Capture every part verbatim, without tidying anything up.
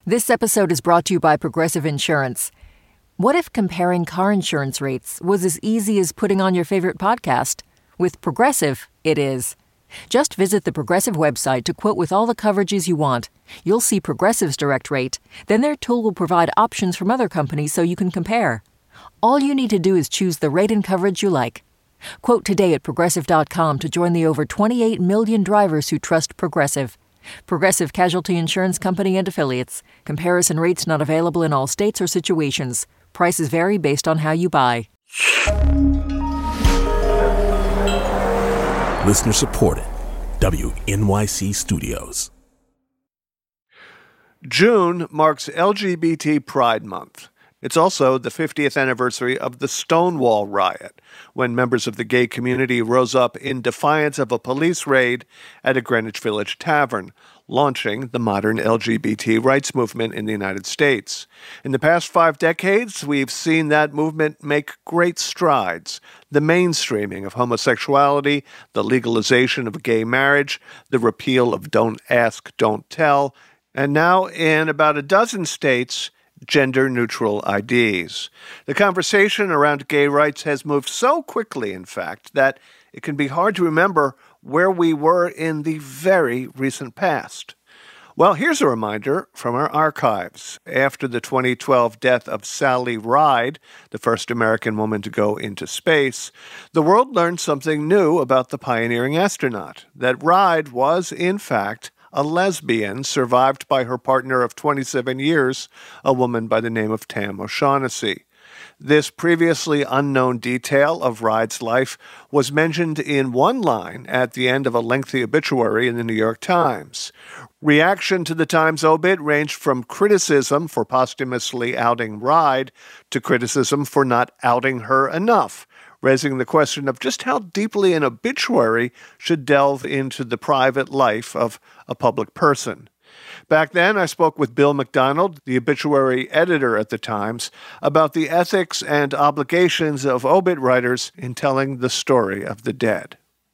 This episode is brought to you by Progressive Insurance. What if comparing car insurance rates was as easy as putting on your favorite podcast? With Progressive, it is. Just visit the Progressive website to quote with all the coverages you want. You'll see Progressive's direct rate. Then their tool will provide options from other companies so you can compare. All you need to do is choose the rate and coverage you like. Quote today at Progressive dot com to join the over twenty-eight million drivers who trust Progressive. Progressive Casualty Insurance Company and Affiliates. Comparison rates not available in all states or situations. Prices vary based on how you buy. Listener supported. W N Y C Studios. June marks L G B T Pride Month. It's also the fiftieth anniversary of the Stonewall riot, when members of the gay community rose up in defiance of a police raid at a Greenwich Village tavern, launching the modern L G B T rights movement in the United States. In the past five decades, we've seen that movement make great strides. The mainstreaming of homosexuality, the legalization of gay marriage, the repeal of Don't Ask, Don't Tell, and now in about a dozen states, gender-neutral I Ds. The conversation around gay rights has moved so quickly, in fact, that it can be hard to remember where we were in the very recent past. Well, here's a reminder from our archives. After the twenty twelve death of Sally Ride, the first American woman to go into space, the world learned something new about the pioneering astronaut, that Ride was, in fact, a lesbian survived by her partner of twenty-seven years, a woman by the name of Tam O'Shaughnessy. This previously unknown detail of Ride's life was mentioned in one line at the end of a lengthy obituary in the New York Times. Reaction to the Times obit ranged from criticism for posthumously outing Ride to criticism for not outing her enough, raising the question of just how deeply an obituary should delve into the private life of a public person. Back then, I spoke with Bill McDonald, the obituary editor at the Times, about the ethics and obligations of obit writers in telling the story of the dead.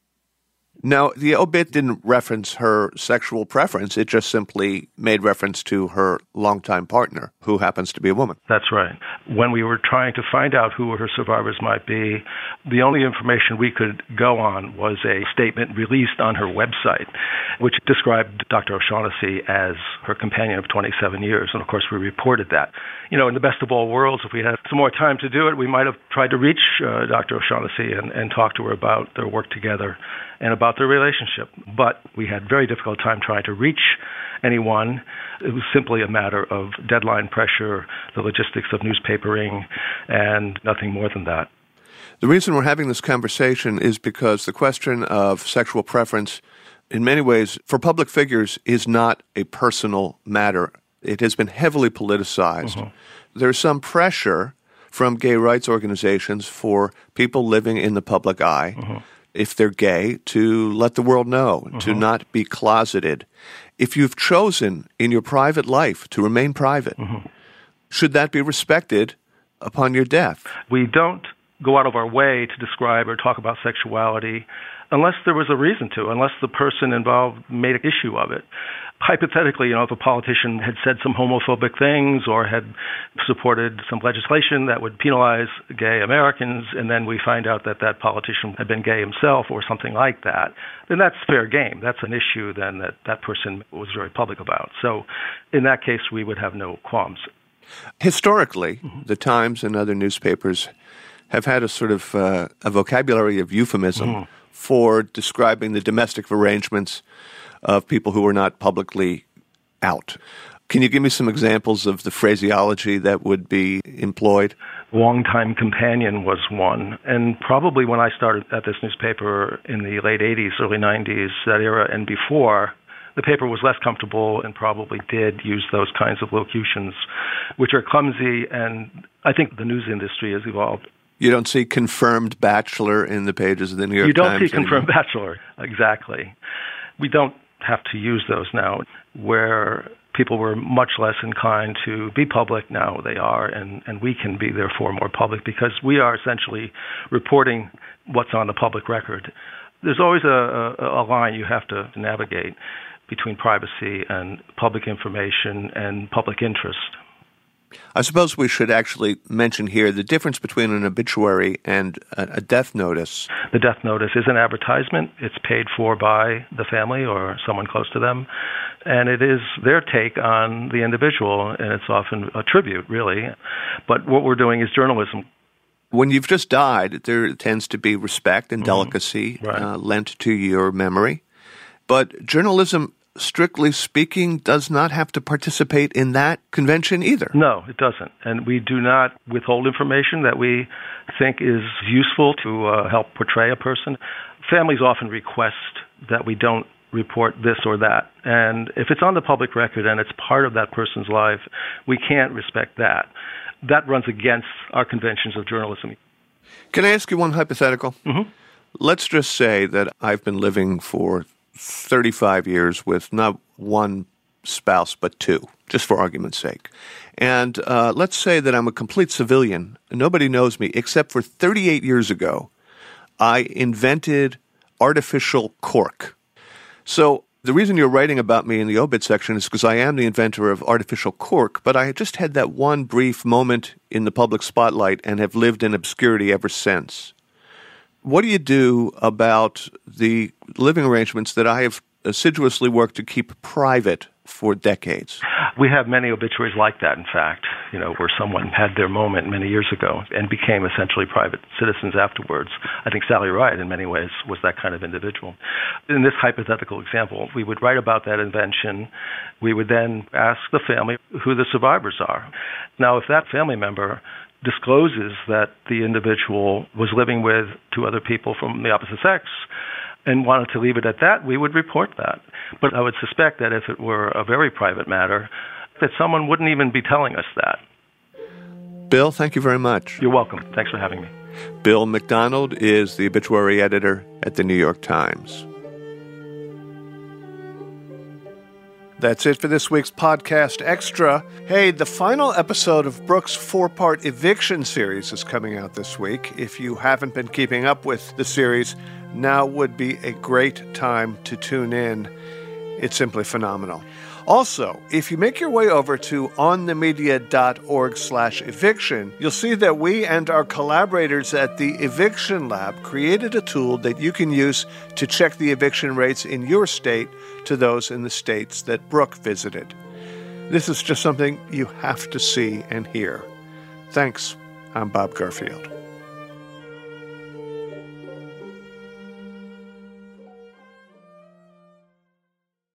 Now, the obit didn't reference her sexual preference. It just simply made reference to her longtime partner, who happens to be a woman. That's right. When we were trying to find out who her survivors might be, the only information we could go on was a statement released on her website, which described Doctor O'Shaughnessy as her companion of twenty-seven years. And, of course, we reported that. You know, in the best of all worlds, if we had some more time to do it, we might have tried to reach uh, Doctor O'Shaughnessy and, and talk to her about their work together and about their relationship. But we had very difficult time trying to reach anyone. It was simply a matter of deadline pressure, the logistics of newspapering, and nothing more than that. The reason we're having this conversation is because the question of sexual preference, in many ways, for public figures, is not a personal matter. It has been heavily politicized. Mm-hmm. There's some pressure from gay rights organizations for people living in the public eye, mm-hmm. if they're gay, to let the world know, mm-hmm. to not be closeted. If you've chosen in your private life to remain private, mm-hmm. should that be respected upon your death? We don't go out of our way to describe or talk about sexuality unless there was a reason to, unless the person involved made an issue of it. Hypothetically, you know, if a politician had said some homophobic things or had supported some legislation that would penalize gay Americans, and then we find out that that politician had been gay himself or something like that, then that's fair game. That's an issue then that that person was very public about. So in that case, we would have no qualms. Historically, mm-hmm. the Times and other newspapers have had a sort of uh, a vocabulary of euphemism mm-hmm. for describing the domestic arrangements of people who are not publicly out. Can you give me some examples of the phraseology that would be employed? Longtime companion was one. And probably when I started at this newspaper in the late eighties, early nineties, that era and before, the paper was less comfortable and probably did use those kinds of locutions, which are clumsy, and I think the news industry has evolved. You don't see confirmed bachelor in the pages of the New York Times. You don't Times see confirmed anymore. bachelor, exactly. We don't have to use those now, where people were much less inclined to be public. Now they are, and, and we can be therefore more public because we are essentially reporting what's on the public record. There's always a, a, a line you have to navigate. between privacy and public information and public interest. I suppose we should actually mention here the difference between an obituary and a death notice. The death notice is an advertisement. It's paid for by the family or someone close to them, and it is their take on the individual, and it's often a tribute, really. But what we're doing is journalism. When you've just died, there tends to be respect and delicacy mm-hmm. right. uh, lent to your memory. But journalism, strictly speaking, does not have to participate in that convention either. No, it doesn't. And we do not withhold information that we think is useful to uh, help portray a person. Families often request that we don't report this or that. And if it's on the public record and it's part of that person's life, we can't respect that. That runs against our conventions of journalism. Can I ask you one hypothetical? Mm-hmm. Let's just say that I've been living for thirty-five years with not one spouse but two, just for argument's sake. And uh, let's say that I'm a complete civilian. Nobody knows me, except for thirty-eight years ago, I invented artificial cork. So the reason you're writing about me in the obit section is because I am the inventor of artificial cork, but I just had that one brief moment in the public spotlight and have lived in obscurity ever since. What do you do about the living arrangements that I have assiduously worked to keep private for decades? We have many obituaries like that, in fact, you know, where someone had their moment many years ago and became essentially private citizens afterwards. I think Sally Ride, in many ways, was that kind of individual. In this hypothetical example, we would write about that invention. We would then ask the family who the survivors are. Now, if that family member discloses that the individual was living with two other people from the opposite sex and wanted to leave it at that, we would report that. But I would suspect that if it were a very private matter, that someone wouldn't even be telling us that. Bill, thank you very much. You're welcome. Thanks for having me. Bill McDonald is the obituary editor at the New York Times. That's it for this week's Podcast Extra. Hey, the final episode of Brooks' four-part eviction series is coming out this week. If you haven't been keeping up with the series, now would be a great time to tune in. It's simply phenomenal. Also, if you make your way over to onthemedia.org slash eviction, you'll see that we and our collaborators at the Eviction Lab created a tool that you can use to check the eviction rates in your state to those in the states that Brooke visited. This is just something you have to see and hear. Thanks. I'm Bob Garfield.